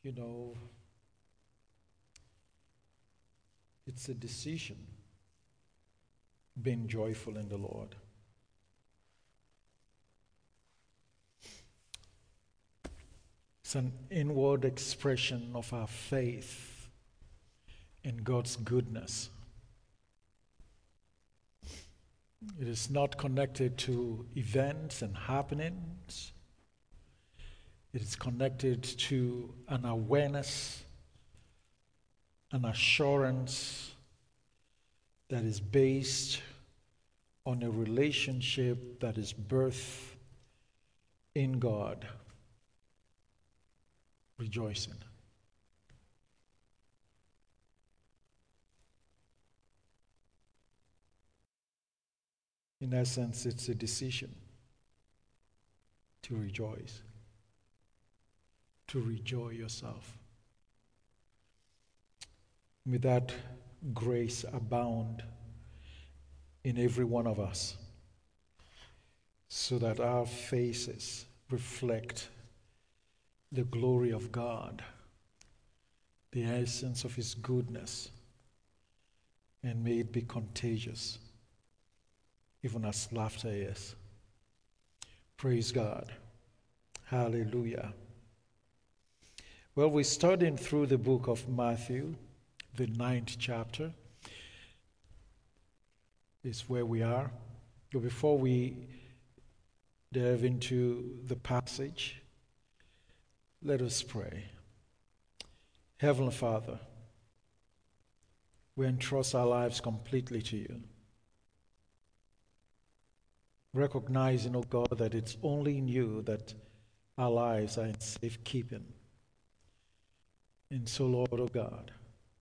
You know, it's a decision being joyful in the Lord. It's an inward expression of our faith in God's goodness. It is not connected to events and happenings. It is connected to an awareness, an assurance that is based on a relationship that is birthed in God. Rejoicing. In essence, it's a decision to rejoice, to rejoice yourself. May that grace abound in every one of us, so that our faces reflect the glory of God, the essence of His goodness, and may it be contagious, even as laughter is. Praise God. Hallelujah. Well, we're studying through the book of Matthew, the 9th chapter is where we are. But before we delve into the passage, let us pray. Heavenly Father, we entrust our lives completely to you, recognizing, O God, that it's only in you that our lives are in safekeeping. And so, Lord, O God,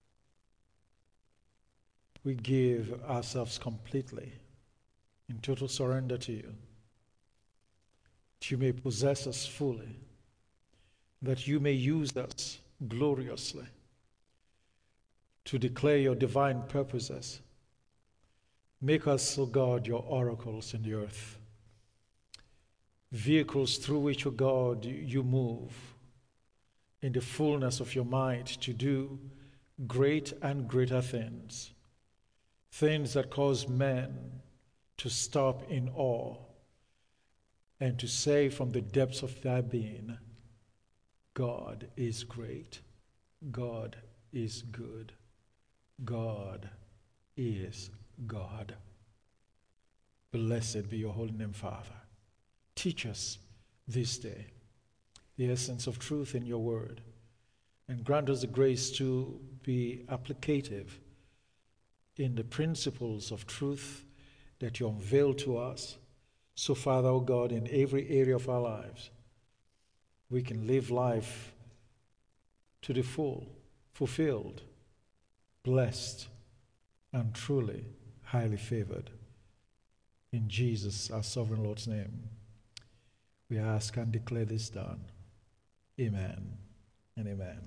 we give ourselves completely in total surrender to you, that you may possess us fully, that you may use us gloriously to declare your divine purposes. Make us, O God, your oracles in the earth, vehicles through which, O God, you move in the fullness of your might to do great and greater things, things that cause men to stop in awe and to say from the depths of their being, God is great, God is good, God is God. Blessed be your holy name, Father. Teach us this day the essence of truth in your word, and grant us the grace to be applicative in the principles of truth that you unveil to us. So, Father, O God, in every area of our lives, we can live life to the full, fulfilled, blessed, and truly highly favored. In Jesus, our sovereign Lord's name, we ask and declare this done. Amen and amen.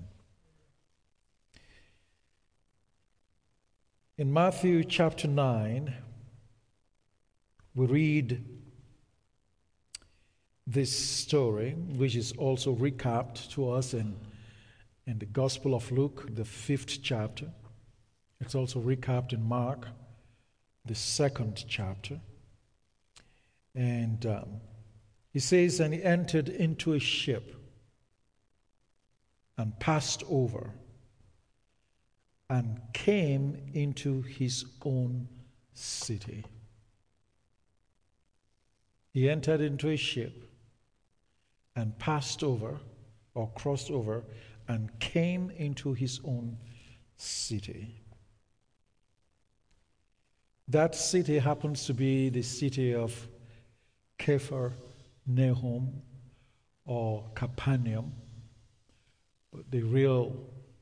In Matthew chapter 9, we read this story, which is also recapped to us in the Gospel of Luke, the 5th chapter. It's also recapped in Mark, the 2nd chapter. And he says, and he entered into a ship and passed over and came into his own city. He entered into a ship and passed over or crossed over and came into his own city. That city happens to be the city of Capharnaum or Capernaum. The real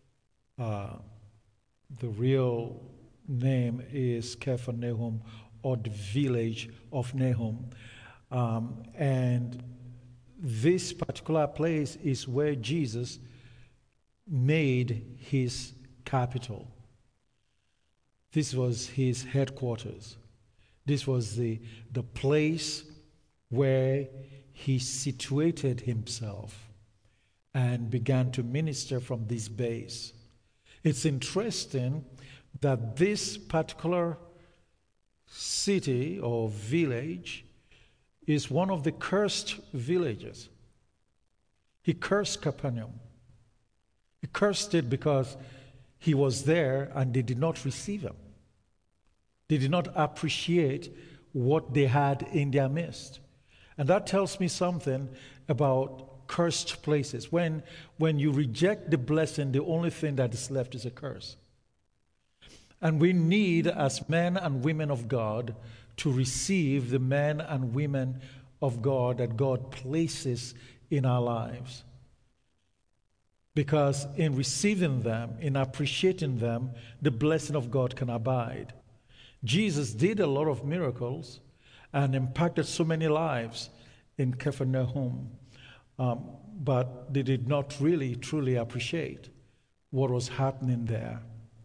name is Capharnaum, or the village of Nahum. And this particular place is where Jesus made his capital. This was his headquarters. This was the place where he situated himself and began to minister from this base. It's interesting that this particular city or village is one of the cursed villages. He cursed Capernaum. He cursed it because he was there and they did not receive him. They did not appreciate what they had in their midst. And that tells me something about cursed places. When you reject the blessing, the only thing that is left is a curse. And we need, as men and women of God, to receive the men and women of God that God places in our lives. Because in receiving them, in appreciating them, the blessing of God can abide. Jesus did a lot of miracles and impacted so many lives in Capernaum, but they did not really, truly appreciate what was happening there.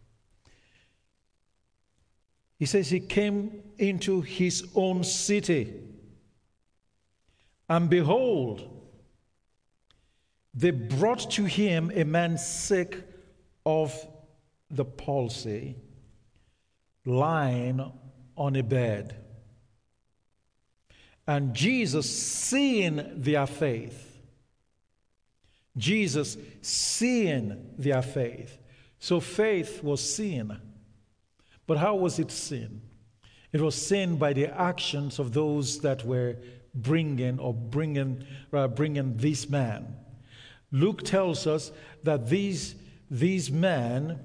He says he came into his own city, and behold, they brought to him a man sick of the palsy, lying on a bed. And Jesus, seeing their faith, so faith was seen. But how was it seen? It was seen by the actions of those that were bringing this man. Luke tells us that these men,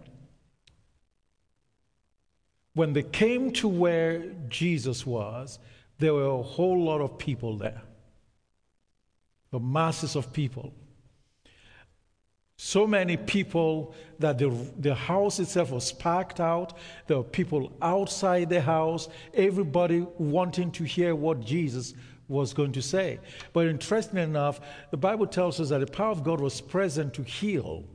when they came to where Jesus was, there were a whole lot of people there. The masses of people. So many people that the house itself was packed out. There were people outside the house, everybody wanting to hear what Jesus was going to say. But interestingly enough, the Bible tells us that the power of God was present to heal.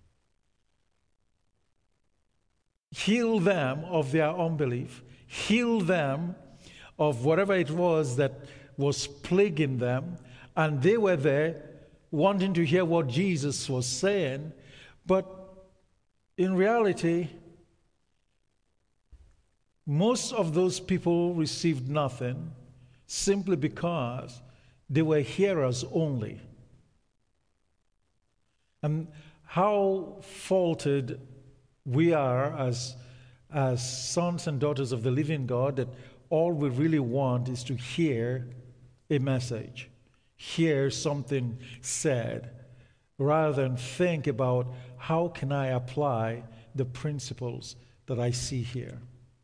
Heal them of their unbelief. Heal them of whatever it was that was plaguing them. And they were there wanting to hear what Jesus was saying. But in reality, most of those people received nothing simply because they were hearers only. And how faulted we are as sons and daughters of the living God, that all we really want is to hear a message, hear something said, rather than think about how can I apply the principles that I see here.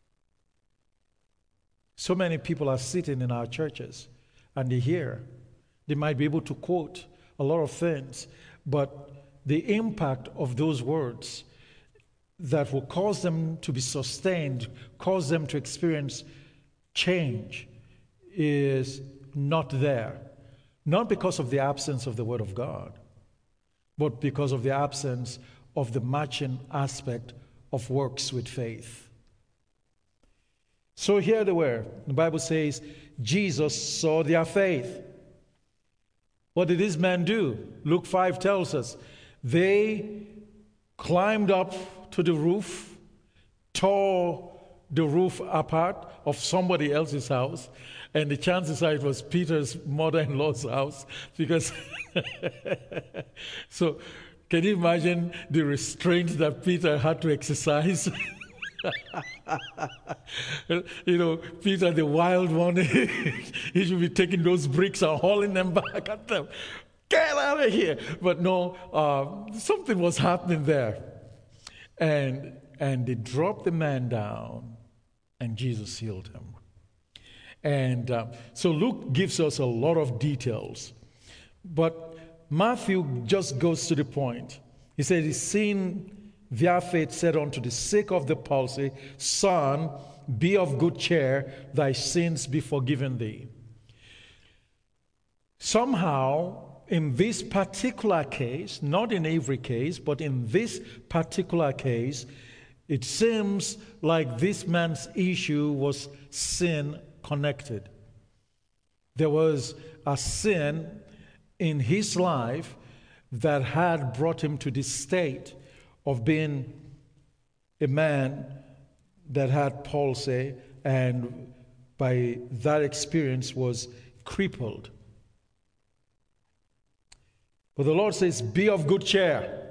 So many people are sitting in our churches and they hear. They might be able to quote a lot of things, but the impact of those words that will cause them to be sustained, cause them to experience change, is not there. Not because of the absence of the Word of God, but because of the absence of the matching aspect of works with faith. So here they were. The Bible says, Jesus saw their faith. What did this man do? Luke 5 tells us, they climbed up to the roof, tore the roof apart of somebody else's house, and the chances are it was Peter's mother-in-law's house, because so can you imagine the restraint that Peter had to exercise? Peter, the wild one, he should be taking those bricks and hauling them back at them. Get out of here! But no, something was happening there. And they dropped the man down, and Jesus healed him. And so Luke gives us a lot of details. But Matthew just goes to the point. He said, he's seen their faith, said unto the sick of the palsy, Son, be of good cheer, thy sins be forgiven thee. Somehow, in this particular case, not in every case, but in this particular case, it seems like this man's issue was sin connected. There was a sin in his life that had brought him to this state of being a man that had palsy, and by that experience was crippled. But the Lord says, be of good cheer.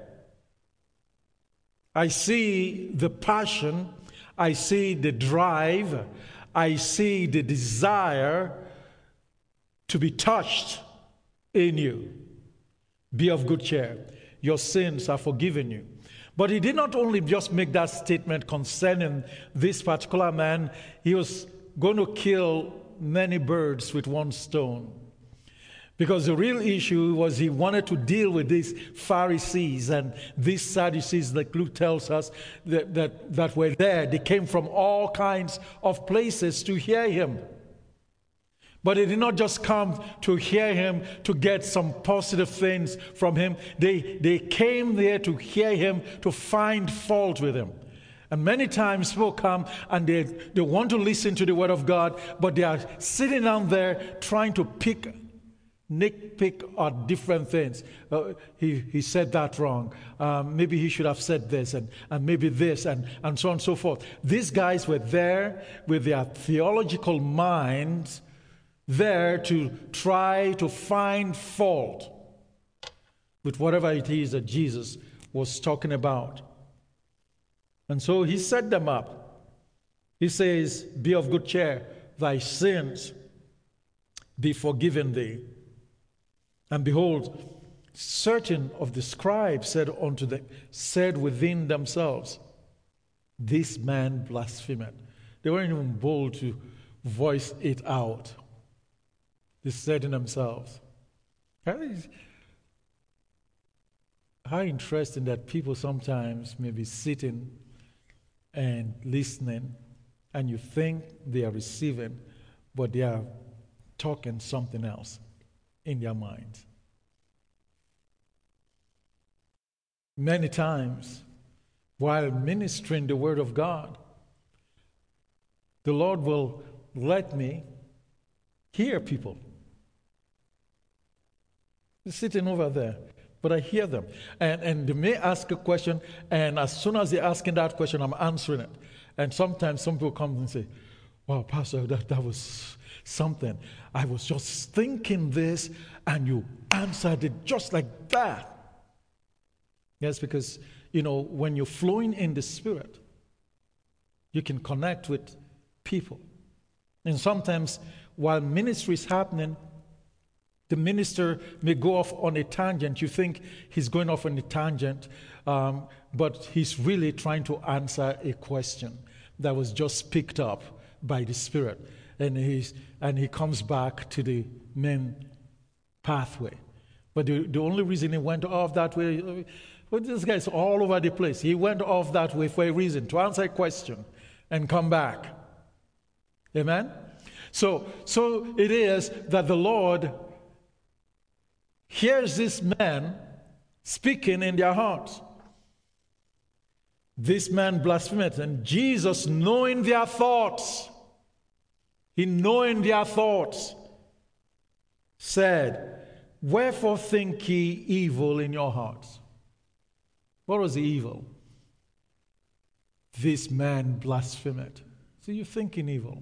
I see the passion, I see the drive, I see the desire to be touched in you. Be of good cheer. Your sins are forgiven you. But he did not only just make that statement concerning this particular man, he was going to kill many birds with one stone. Because the real issue was he wanted to deal with these Pharisees and these Sadducees, like Luke tells us, that were there. They came from all kinds of places to hear him. But they did not just come to hear him to get some positive things from him. They came there to hear him, to find fault with him. And many times people come and they want to listen to the word of God, but they are sitting down there trying to nitpick on different things. He said that wrong. Maybe he should have said this, and maybe this, and so on and so forth. These guys were there with their theological minds, there to try to find fault with whatever it is that Jesus was talking about. And so he set them up. He says, be of good cheer, thy sins be forgiven thee. And behold, certain of the scribes said within themselves, this man blasphemeth. They weren't even bold to voice it out. They said in themselves. How interesting that people sometimes may be sitting and listening, and you think they are receiving, but they are talking something else in their minds. Many times, while ministering the word of God, the Lord will let me hear people. They're sitting over there, but I hear them. And they may ask a question, and as soon as they're asking that question, I'm answering it. And sometimes some people come and say, wow, Pastor, that was something. I was just thinking this, and you answered it just like that. Yes, because, when you're flowing in the Spirit, you can connect with people. And sometimes, while ministry is happening, the minister may go off on a tangent. You think he's going off on a tangent, but he's really trying to answer a question that was just picked up by the Spirit. And he comes back to the main pathway. But the only reason he went off that way, well, this guy's all over the place. He went off that way for a reason, to answer a question and come back. Amen? So it is that the Lord hears this man speaking in their hearts. This man blasphemeth, and Jesus, knowing their thoughts, said, wherefore think ye evil in your hearts? What was the evil? This man blasphemeth. So you're thinking evil.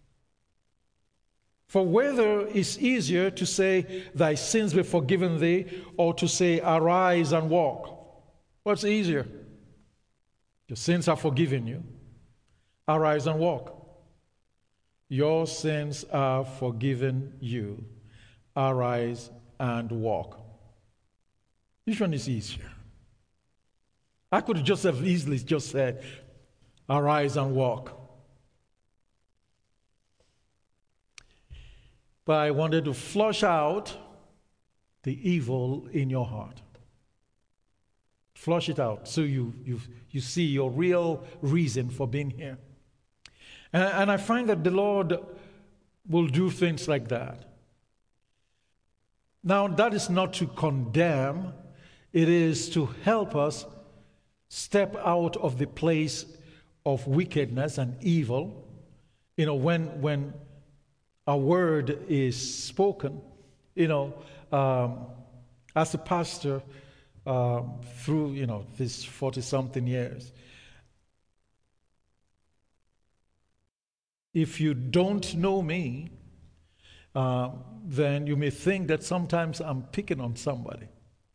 For whether it's easier to say, thy sins be forgiven thee, or to say, arise and walk? What's easier? Your sins are forgiven you. Arise and walk. Your sins are forgiven you. Arise and walk. Which one is easier? I could just have easily just said, arise and walk. But I wanted to flush out the evil in your heart. Flush it out so you see your real reason for being here. And I find that the Lord will do things like that. Now, that is not to condemn. It is to help us step out of the place of wickedness and evil. When a word is spoken, as a pastor, through, these 40-something years. If you don't know me, then you may think that sometimes I'm picking on somebody,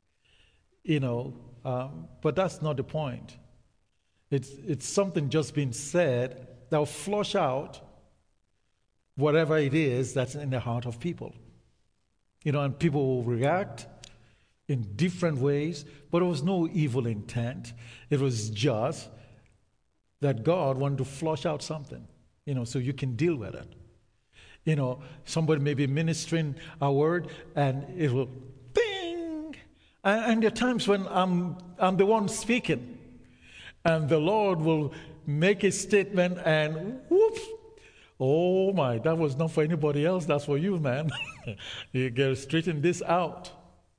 but that's not the point. It's something just being said that will flush out whatever it is that's in the heart of people. And people will react in different ways, but it was no evil intent. It was just that God wanted to flush out something, so you can deal with it. Somebody may be ministering a word and it will bing. And there are times when I'm the one speaking and the Lord will make a statement and whoops, oh my, that was not for anybody else, that's for you, man. You got to straighten this out.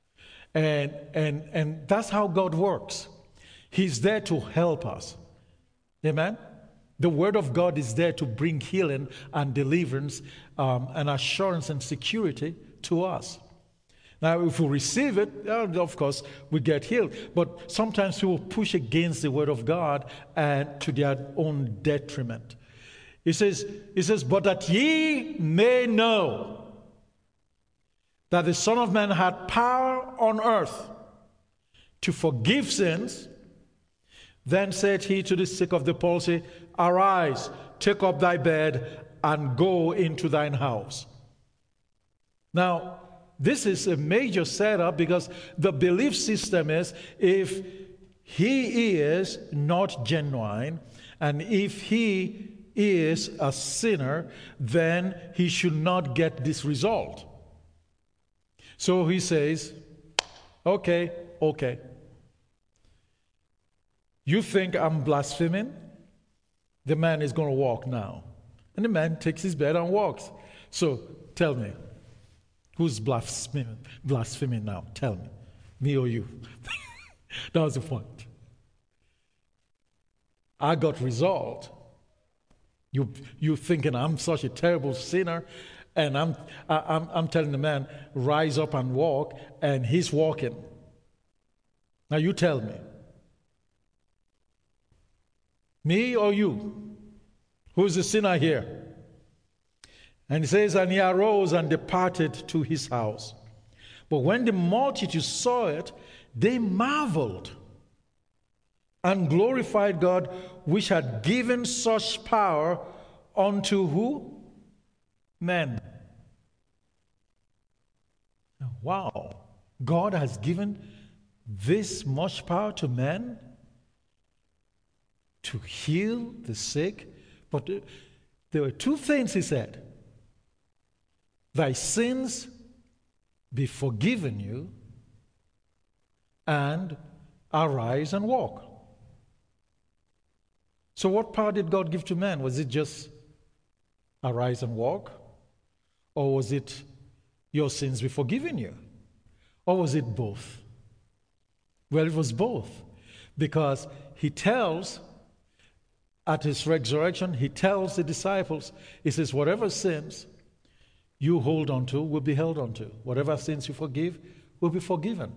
And that's how God works. He's there to help us. Amen? The Word of God is there to bring healing and deliverance and assurance and security to us. Now, if we receive it, of course, we get healed. But sometimes people push against the Word of God and to their own detriment. He says, but that ye may know that the Son of Man had power on earth to forgive sins. Then said he to the sick of the palsy, arise, take up thy bed, and go into thine house. Now, this is a major setup because the belief system is if he is not genuine and if he is a sinner, then he should not get this result. So he says, okay. You think I'm blaspheming? The man is going to walk now. And the man takes his bed and walks. So tell me, who's blaspheming now? Tell me. Me or you? That was the point. I got resolved. You thinking I'm such a terrible sinner, and I'm telling the man, rise up and walk, and he's walking. Now you tell me. Me or you? Who's the sinner here? And he says, and he arose and departed to his house. But when the multitude saw it, they marveled and glorified God, which had given such power unto who? Men. Wow. God has given this much power to men to heal the sick. But there were two things he said. Thy sins be forgiven you, and arise and walk. So what power did God give to man? Was it just arise and walk? Or was it your sins be forgiven you? Or was it both? Well, it was both. Because he tells, at his resurrection, he tells the disciples, he says, whatever sins you hold on to will be held on to. Whatever sins you forgive will be forgiven.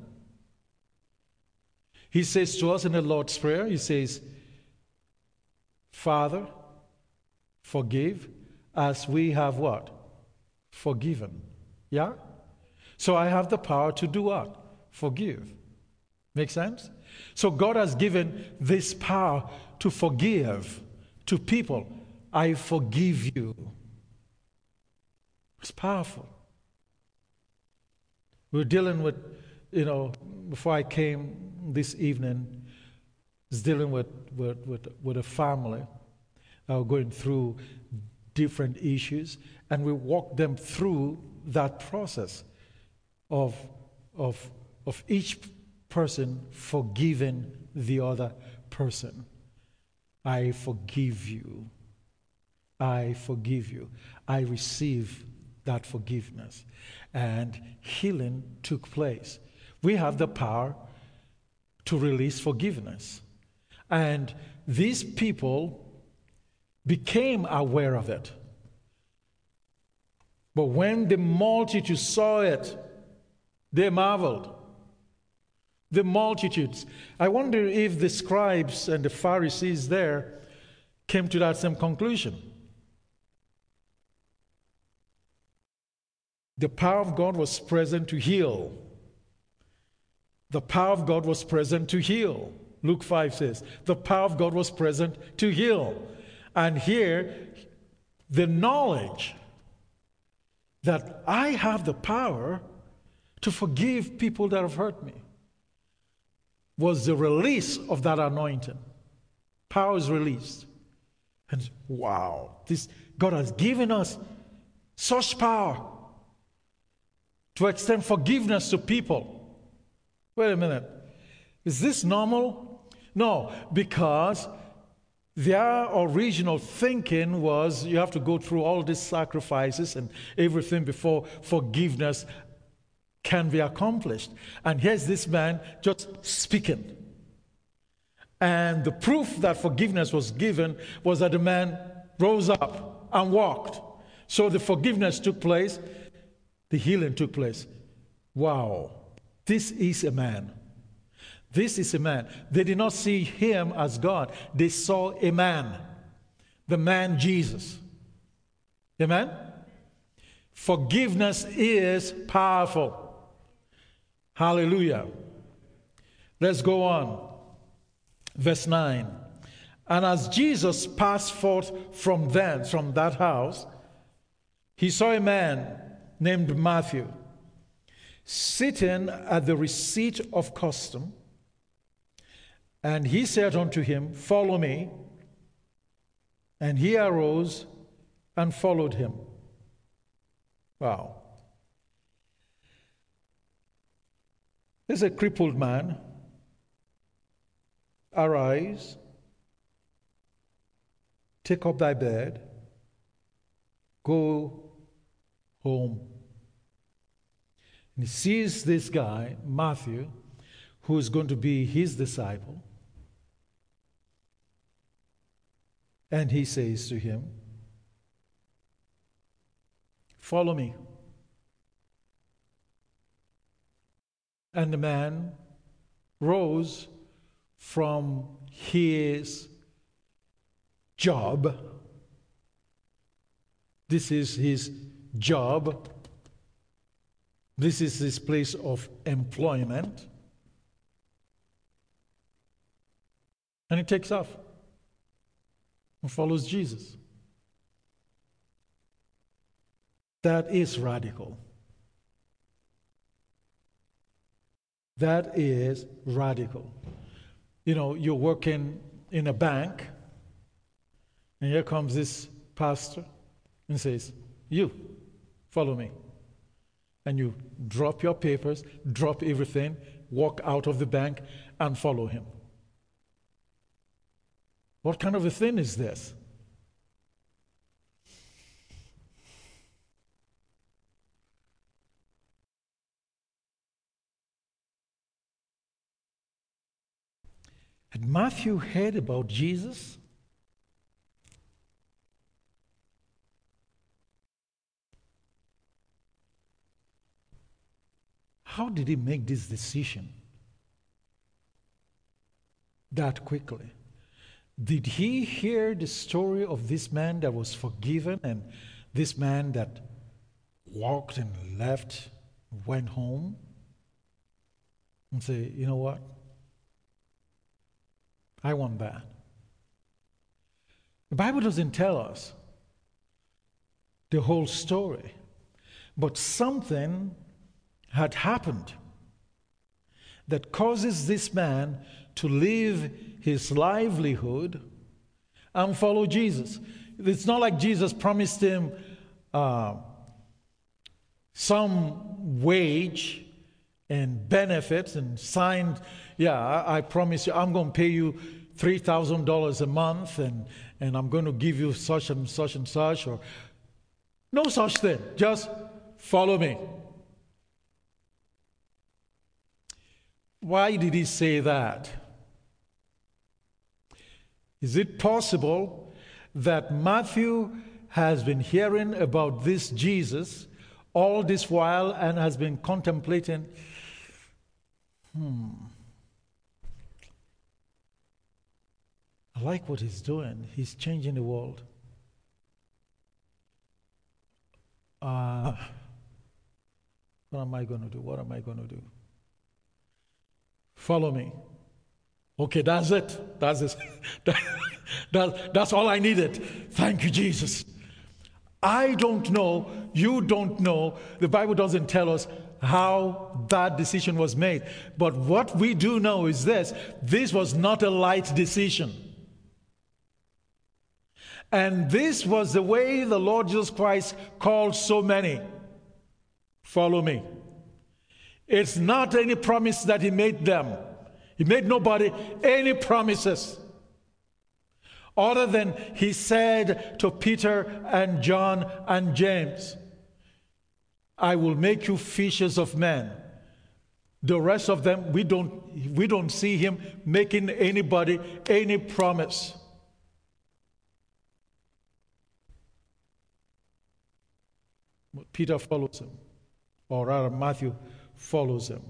He says to us in the Lord's Prayer, he says, Father, forgive as we have what? Forgiven. Yeah? So I have the power to do what? Forgive. Make sense? So God has given this power to forgive to people. I forgive you. It's powerful. We're dealing with, before I came this evening, I was dealing with a family going through different issues, and we walked them through that process of each person forgiving the other person. I forgive you. I forgive you. I receive that forgiveness. And healing took place. We have the power to release forgiveness. And these people became aware of it. But when the multitude saw it, they marveled. The multitudes. I wonder if the scribes and the Pharisees there came to that same conclusion. The power of God was present to heal. The power of God was present to heal. Luke 5 says, the power of God was present to heal. And here, the knowledge that I have the power to forgive people that have hurt me was the release of that anointing. Power is released. And wow, God has given us such power to extend forgiveness to people. Wait a minute. Is this normal? No, because their original thinking was you have to go through all these sacrifices and everything before forgiveness can be accomplished. And here's this man just speaking. And the proof that forgiveness was given was that the man rose up and walked. So the forgiveness took place, the healing took place. Wow, this is a man. This is a man. They did not see him as God. They saw a man. The man Jesus. Amen? Forgiveness is powerful. Hallelujah. Let's go on. Verse 9. And as Jesus passed forth from thence, from that house, he saw a man named Matthew sitting at the receipt of custom. And he said unto him, Follow me. And he arose and followed him. Wow. There's a crippled man. Arise, take up thy bed, go home. And he sees this guy, Matthew, who is going to be his disciple. And he says to him, Follow me. And the man rose from his job. This is his job. This is his place of employment. And he takes off and follows Jesus. That is radical. That is radical. You know, you're working in a bank, and here comes this pastor and says, You, follow me. And you drop your papers, drop everything, walk out of the bank, and follow him. What kind of a thing is this? Had Matthew heard about Jesus? How did he make this decision that quickly? Did he hear the story of this man that was forgiven and this man that walked and left, went home, and say, you know what? I want that. The Bible doesn't tell us the whole story, but something had happened that causes this man to leave his livelihood and follow Jesus. It's not like Jesus promised him some wage and benefits and signed, I promise you, I'm going to pay you $3,000 a month and I'm going to give you such and such and such, or no such thing. Just follow me. Why did he say that? Is it possible that Matthew has been hearing about this Jesus all this while and has been contemplating, like what he's doing. He's changing the world. What am I going to do? What am I going to do? Follow me. Okay, that's it. That's it. That's all I needed. Thank you, Jesus. I don't know. You don't know. The Bible doesn't tell us how that decision was made. But what we do know is this. This was not a light decision. And this was the way the Lord Jesus Christ called so many. Follow me. It's not any promise that he made them. He made nobody any promises. Other than he said to Peter and John and James, I will make you fishers of men. The rest of them, we don't see him making anybody any promise. Peter follows him, or rather Matthew follows him.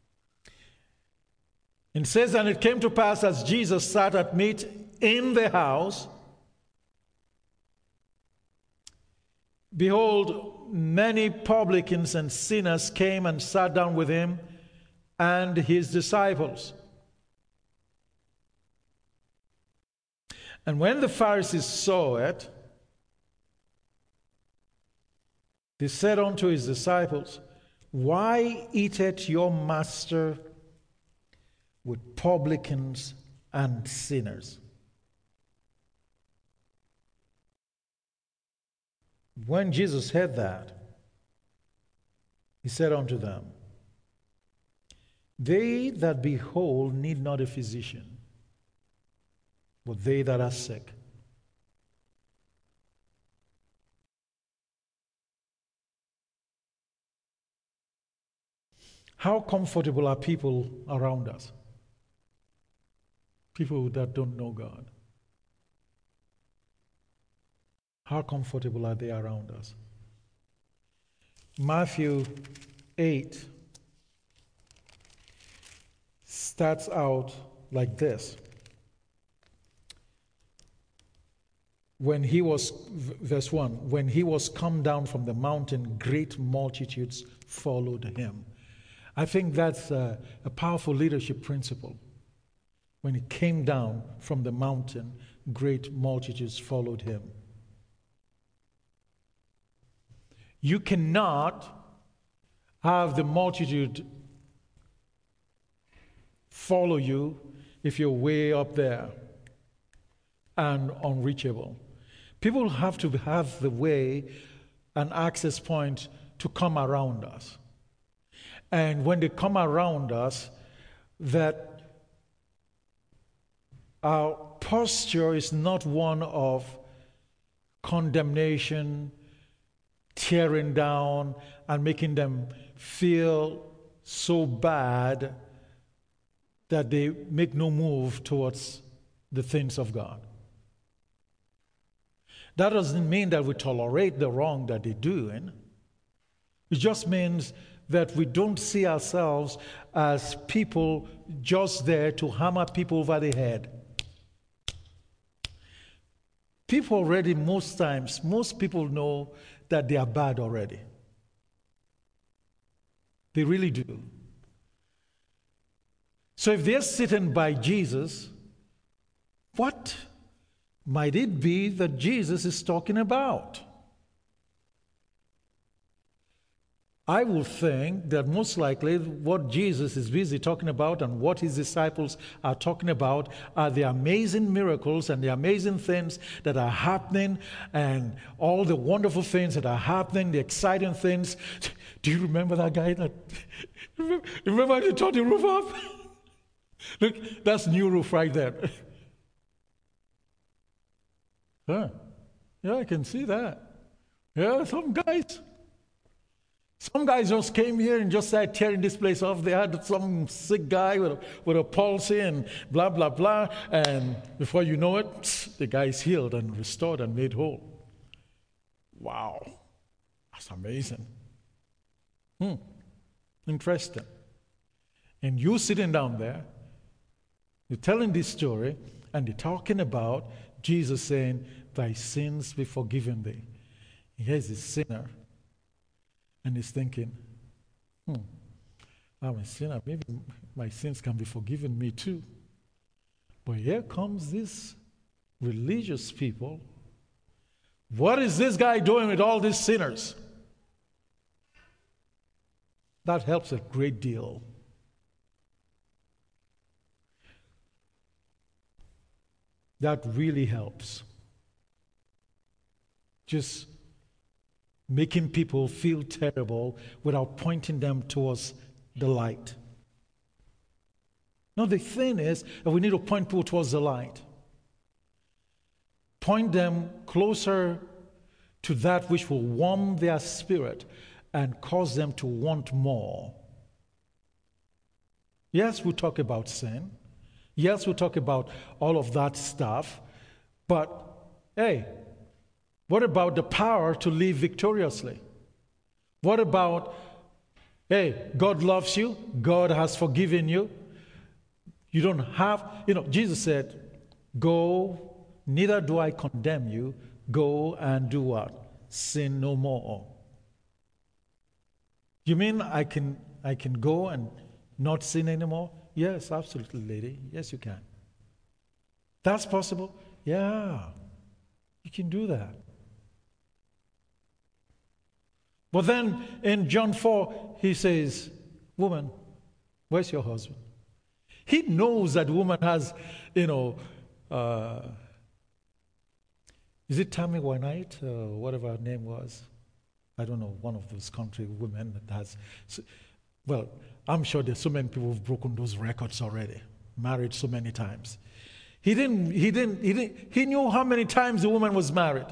It says, and it came to pass as Jesus sat at meat in the house, behold, many publicans and sinners came and sat down with him and his disciples. And when the Pharisees saw it, they said unto his disciples, why eateth your master with publicans and sinners? When Jesus heard that, he said unto them, they that be whole need not a physician, but they that are sick. How comfortable are people around us? People that don't know God. How comfortable are they around us? Matthew 8 starts out like this. When he was, verse 1, when he was come down from the mountain, great multitudes followed him. I think that's a powerful leadership principle. When he came down from the mountain, great multitudes followed him. You cannot have the multitude follow you if you're way up there and unreachable. People have to have the way, an access point to come around us. And when they come around us, that our posture is not one of condemnation, tearing down, and making them feel so bad that they make no move towards the things of God. That doesn't mean that we tolerate the wrong that they're doing. It just means that we don't see ourselves as people just there to hammer people over the head. People already, most people know that they are bad already. They really do. So if they're sitting by Jesus, what might it be that Jesus is talking about? I will think that most likely what Jesus is busy talking about and what his disciples are talking about are the amazing miracles and the amazing things that are happening and all the wonderful things that are happening, the exciting things. Do you remember that guy that... Remember he tore the roof off? Look, that's new roof right there. Huh. Yeah, I can see that. Yeah, some guys just came here and just started tearing this place off. They had some sick guy with a palsy and blah, blah, blah. And before you know it, the guy's healed and restored and made whole. Wow. That's amazing. Interesting. And you sitting down there, They're telling this story, and they're talking about Jesus saying, thy sins be forgiven thee. Here's a sinner, and he's thinking, I'm a sinner. Maybe my sins can be forgiven me too. But here comes these religious people. What is this guy doing with all these sinners? That helps a great deal. That really helps. Just making people feel terrible without pointing them towards the light. No, the thing is that we need to point people towards the light. Point them closer to that which will warm their spirit and cause them to want more. Yes, we talk about sin. Yes, we talk about all of that stuff. But, hey, what about the power to live victoriously? What about, hey, God loves you. God has forgiven you. You don't have, Jesus said, go, neither do I condemn you. Go and do what? Sin no more. You mean I can go and not sin anymore? Yes, absolutely, lady. Yes, you can. That's possible? Yeah, you can do that. But then in John 4, he says, woman, where's your husband? He knows that the woman has, is it Tammy Wynite, whatever her name was? I don't know, one of those country women that has, well, I'm sure there's so many people who've broken those records already, married so many times. He knew how many times the woman was married.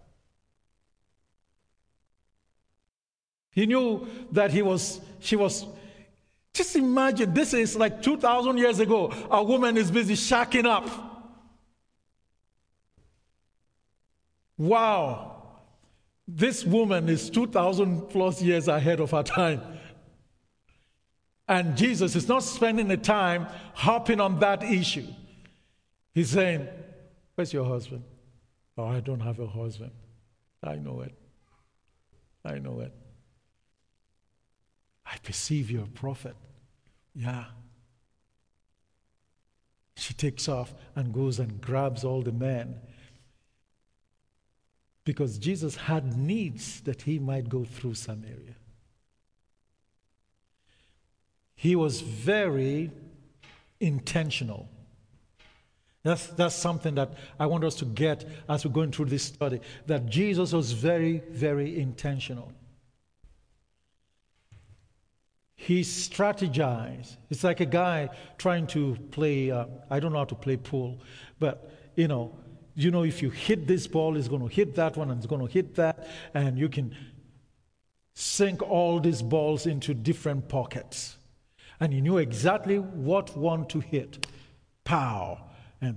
He knew that she was, just imagine, this is like 2,000 years ago. A woman is busy shacking up. Wow. This woman is 2,000 plus years ahead of her time. And Jesus is not spending the time harping on that issue. He's saying, where's your husband? Oh, I don't have a husband. I know it. I know it. I perceive you're a prophet. Yeah. She takes off and goes and grabs all the men. Because Jesus had needs that he might go through Samaria. He was very intentional. That's something that I want us to get as we're going through this study. That Jesus was very, very intentional. He strategized. It's like a guy trying to play, I don't know how to play pool, but if you hit this ball, it's going to hit that one and it's going to hit that, and you can sink all these balls into different pockets. And he knew exactly what one to hit. Pow. And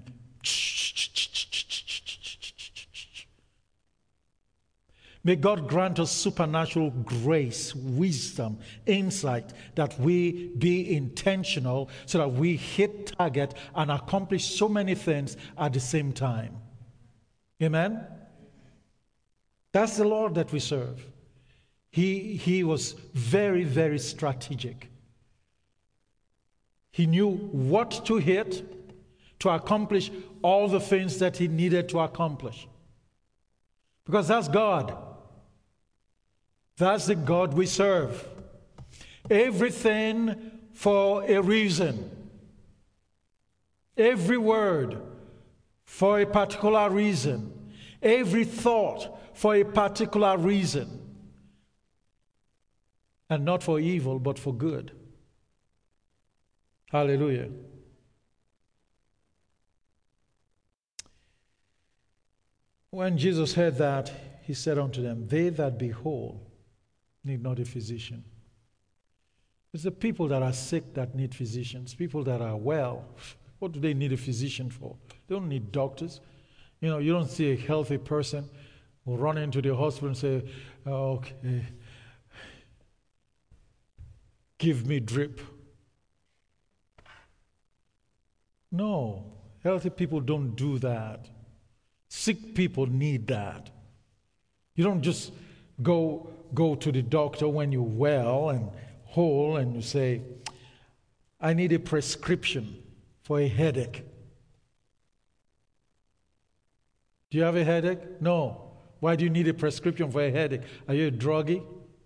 may God grant us supernatural grace, wisdom, insight, that we be intentional so that we hit target and accomplish so many things at the same time. Amen? That's the Lord that we serve. He was very, very strategic. He knew what to hit to accomplish all the things that he needed to accomplish. Because that's God. That's the God we serve. Everything for a reason. Every word for a particular reason. Every thought for a particular reason. And not for evil, but for good. Hallelujah. When Jesus heard that, he said unto them, they that be whole need not a physician. It's the people that are sick that need physicians. People that are well, what do they need a physician for? They don't need doctors. You don't see a healthy person who run into the hospital and say, okay, give me drip. No, healthy people don't do that. Sick people need that. You don't just go to the doctor when you're well and whole and you say, I need a prescription for a headache. Do you have a headache? No. Why do you need a prescription for a headache? Are you a druggie?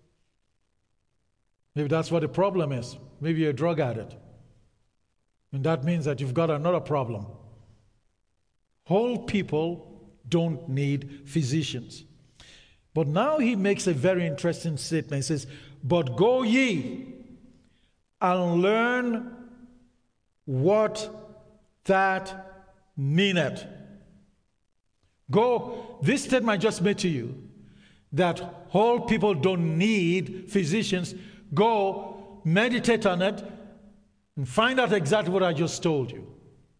Maybe that's what the problem is. Maybe you're a drug addict. And that means that you've got another problem. Whole people don't need physicians. But now he makes a very interesting statement. He says, but go ye and learn what that meaneth. Go, this statement I just made to you, that whole people don't need physicians. Go, meditate on it, and find out exactly what I just told you.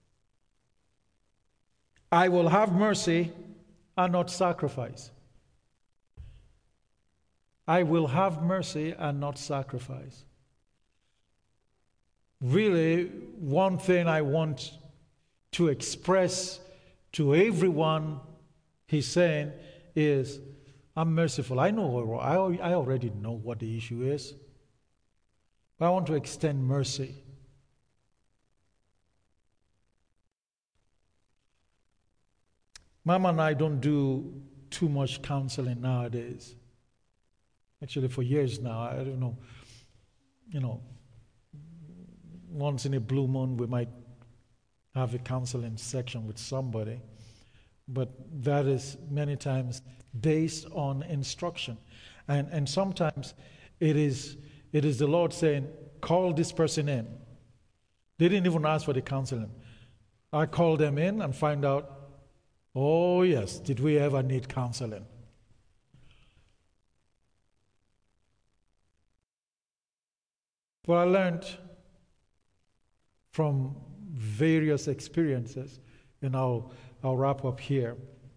I will have mercy and not sacrifice. I will have mercy and not sacrifice. Really, one thing I want to express to everyone he's saying is, I'm merciful. I know, I already know what the issue is. But I want to extend mercy. Mama and I don't do too much counseling nowadays. Actually, for years now, I don't know, once in a blue moon we might have a counseling section with somebody, but that is many times based on instruction. And sometimes it is the Lord saying, call this person in. They didn't even ask for the counseling. I call them in and find out, oh yes, did we ever need counseling? But I learned from various experiences, and I'll wrap up here.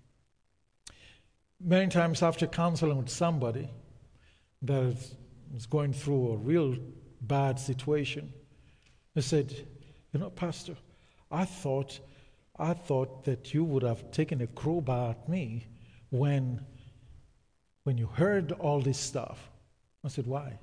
Many times after counseling with somebody that is going through a real bad situation, they said, Pastor, I thought that you would have taken a crowbar at me when you heard all this stuff. I said, why?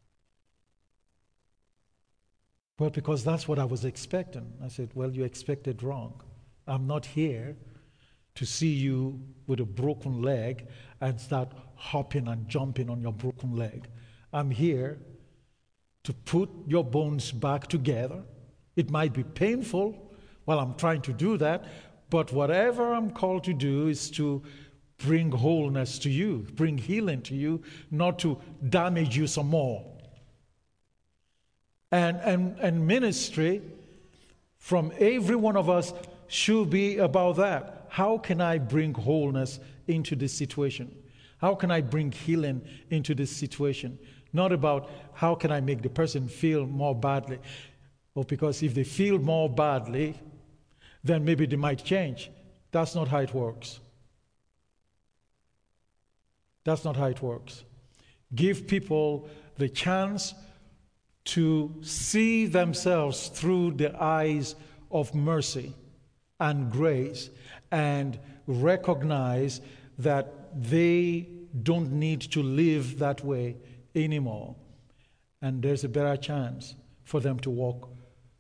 Well, because that's what I was expecting. I said, well, you expected wrong. I'm not here to see you with a broken leg and start hopping and jumping on your broken leg. I'm here to put your bones back together. It might be painful while I'm trying to do that, but whatever I'm called to do is to bring wholeness to you, bring healing to you, not to damage you some more. And ministry from every one of us should be about that. How can I bring wholeness into this situation? How can I bring healing into this situation? Not about how can I make the person feel more badly. Or because if they feel more badly, then maybe they might change. That's not how it works. That's not how it works. Give people the chance to see themselves through the eyes of mercy and grace and recognize that they don't need to live that way anymore. And there's a better chance for them to walk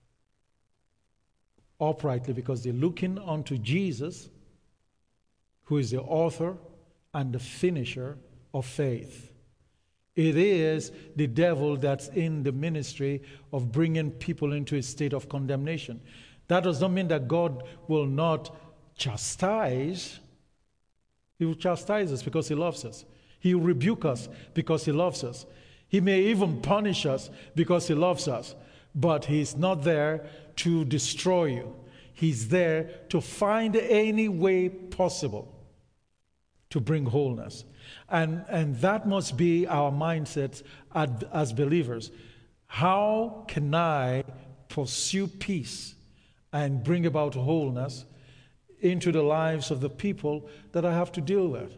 uprightly because they're looking unto Jesus, who is the author and the finisher of faith. It is the devil that's in the ministry of bringing people into a state of condemnation. That does not mean that God will not chastise. He will chastise us because he loves us. He will rebuke us because he loves us. He may even punish us because he loves us. But he's not there to destroy you. He's there to find any way possible to bring wholeness. And that must be our mindset as believers. How can I pursue peace and bring about wholeness into the lives of the people that I have to deal with?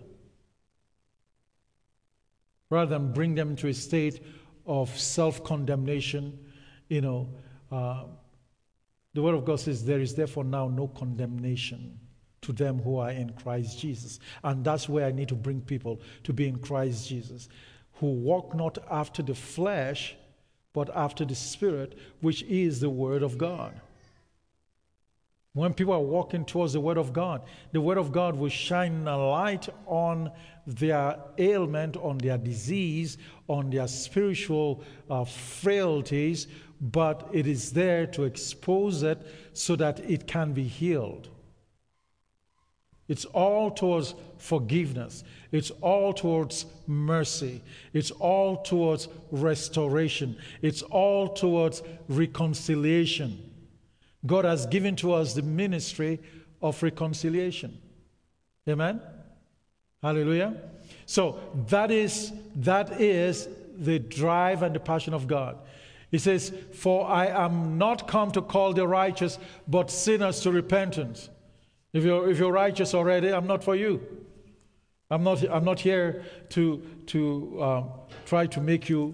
Rather than bring them to a state of self-condemnation, The Word of God says, there is therefore now no condemnation to them who are in Christ Jesus. And that's where I need to bring people to be in Christ Jesus, who walk not after the flesh, but after the Spirit, which is the Word of God. When people are walking towards the Word of God will shine a light on their ailment, on their disease, on their spiritual frailties, but it is there to expose it so that it can be healed. It's all towards forgiveness. It's all towards mercy. It's all towards restoration. It's all towards reconciliation. God has given to us the ministry of reconciliation. Amen? Hallelujah. So that is the drive and the passion of God. He says, for I am not come to call the righteous, but sinners to repentance. If you're righteous already, I'm not for you. I'm not here to try to make you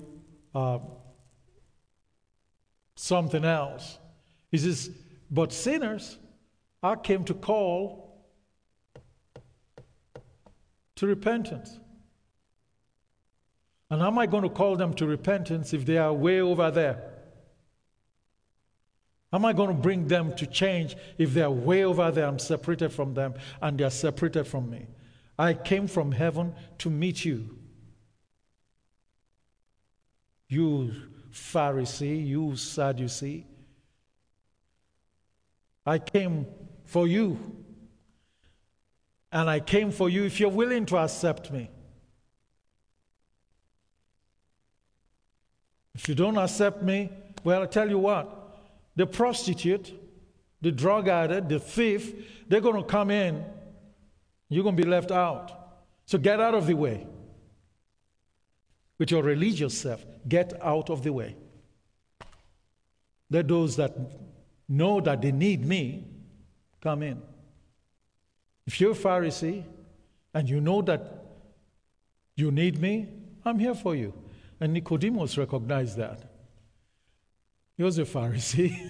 something else. He says, but sinners, I came to call to repentance. And how am I going to call them to repentance if they are way over there? How am I going to bring them to change if they are way over there? I'm separated from them and they are separated from me. I came from heaven to meet you. You Pharisee, you Sadducee. I came for you. And I came for you if you're willing to accept me. If you don't accept me, well, I tell you what. The prostitute, the drug addict, the thief, they're going to come in. You're going to be left out. So get out of the way. With your religious self, get out of the way. Let those that know that they need me come in. If you're a Pharisee and you know that you need me, I'm here for you. And Nicodemus recognized that. He was a Pharisee. He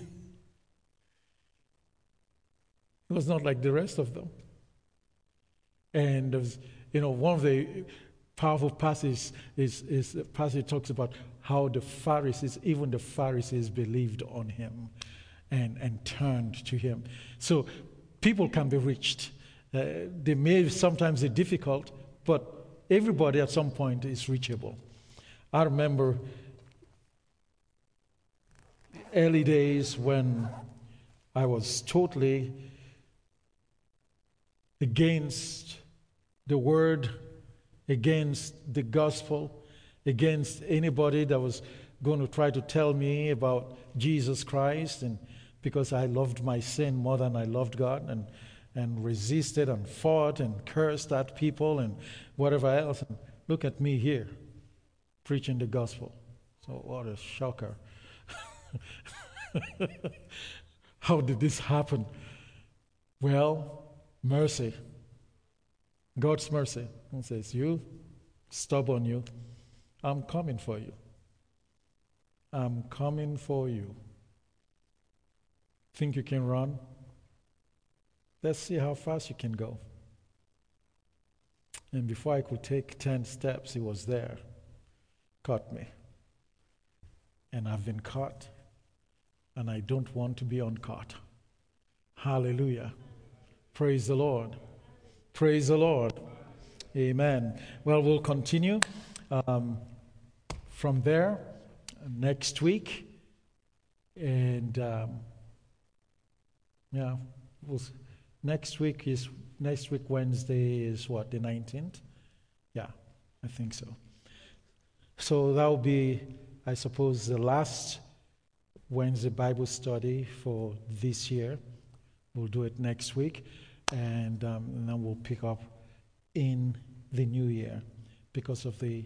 was not like the rest of them. And one of the powerful passages is the passage talks about how the Pharisees, even the Pharisees, believed on him and turned to him. So people can be reached. They may sometimes be difficult, but everybody at some point is reachable. I remember early days when I was totally against the word, against the gospel, against anybody that was going to try to tell me about Jesus Christ, and because I loved my sin more than I loved God, and resisted and fought and cursed at people and whatever else. And look at me here, preaching the gospel. So what a shocker. How did this happen? Well, mercy. God's mercy. He says, you, stubborn you, I'm coming for you. I'm coming for you. Think you can run? Let's see how fast you can go. And before I could take 10 steps, he was there. Caught me. And I've been caught. And I don't want to be uncaught. Hallelujah. Praise the Lord. Praise the Lord. Amen. Well, we'll continue from there next week. And next week Wednesday is what, the 19th? Yeah, I think so. So that will be, I suppose, the last Wednesday Bible study for this year. We'll do it next week, and then we'll pick up in the new year because of the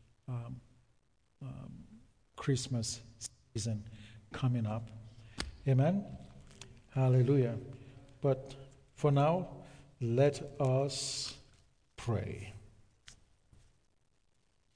Christmas season coming up. Amen? Hallelujah. But for now, let us pray.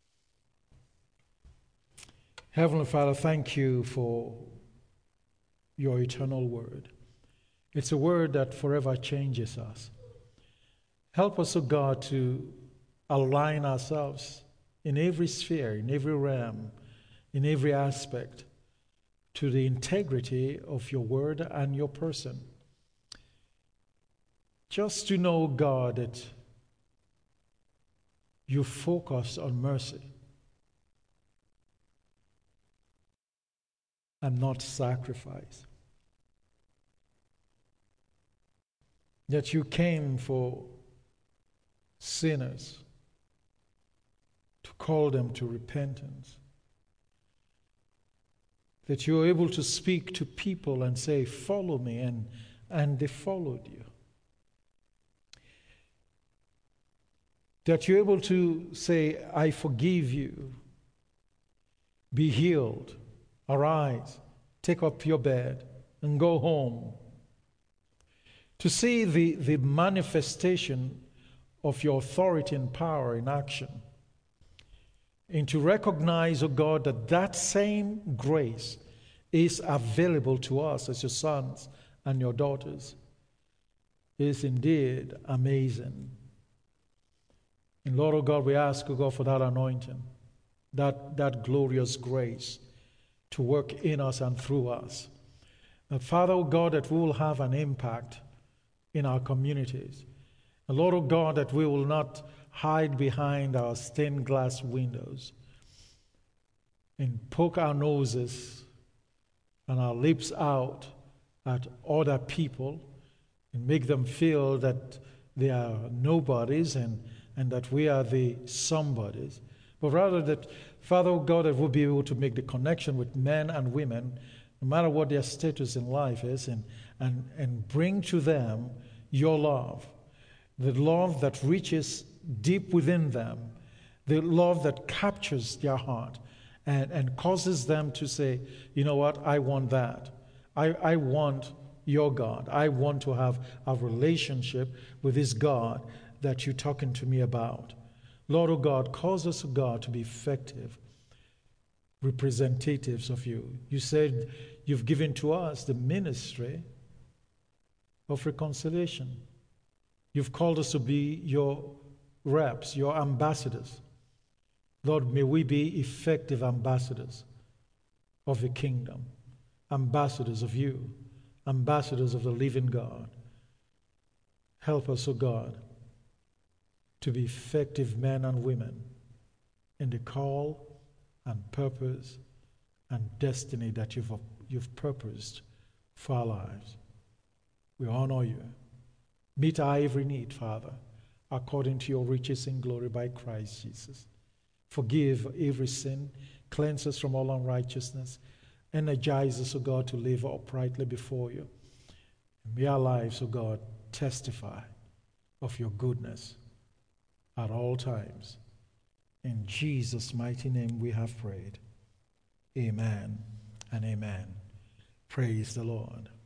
Heavenly Father, thank you for your eternal word. It's a word that forever changes us. Help us, O God, to align ourselves in every sphere, in every realm, in every aspect, to the integrity of your word and your person. Just to know, God, that you focus on mercy and not sacrifice. That you came for sinners to call them to repentance. That you are able to speak to people and say, follow me, and they followed you. That you're able to say, I forgive you. Be healed. Arise. Take up your bed and go home. To see the manifestation of your authority and power in action. And to recognize, O God, that that same grace is available to us as your sons and your daughters is indeed amazing. And Lord, O God, we ask, O God, for that anointing, that glorious grace to work in us and through us. And Father, O God, that we will have an impact in our communities. And Lord, O God, that we will not hide behind our stained glass windows and poke our noses and our lips out at other people and make them feel that they are nobodies and that we are the somebodies, but rather that, Father God, that we'll be able to make the connection with men and women, no matter what their status in life is, and bring to them your love, the love that reaches deep within them, the love that captures their heart and causes them to say, you know what, I want that. I want your God. I want to have a relationship with this God that you're talking to me about. Lord, O God, cause us, O God, to be effective representatives of you. You said you've given to us the ministry of reconciliation. You've called us to be your reps, your ambassadors. Lord, may we be effective ambassadors of the kingdom, ambassadors of you, ambassadors of the living God. Help us, O God, to be effective men and women in the call and purpose and destiny that you've purposed for our lives. We honor you. Meet our every need, Father, according to your riches in glory by Christ Jesus. Forgive every sin, cleanse us from all unrighteousness, energize us, O God, to live uprightly before you. May our lives, O God, testify of your goodness at all times. In Jesus' mighty name we have prayed. Amen and amen. Praise the Lord.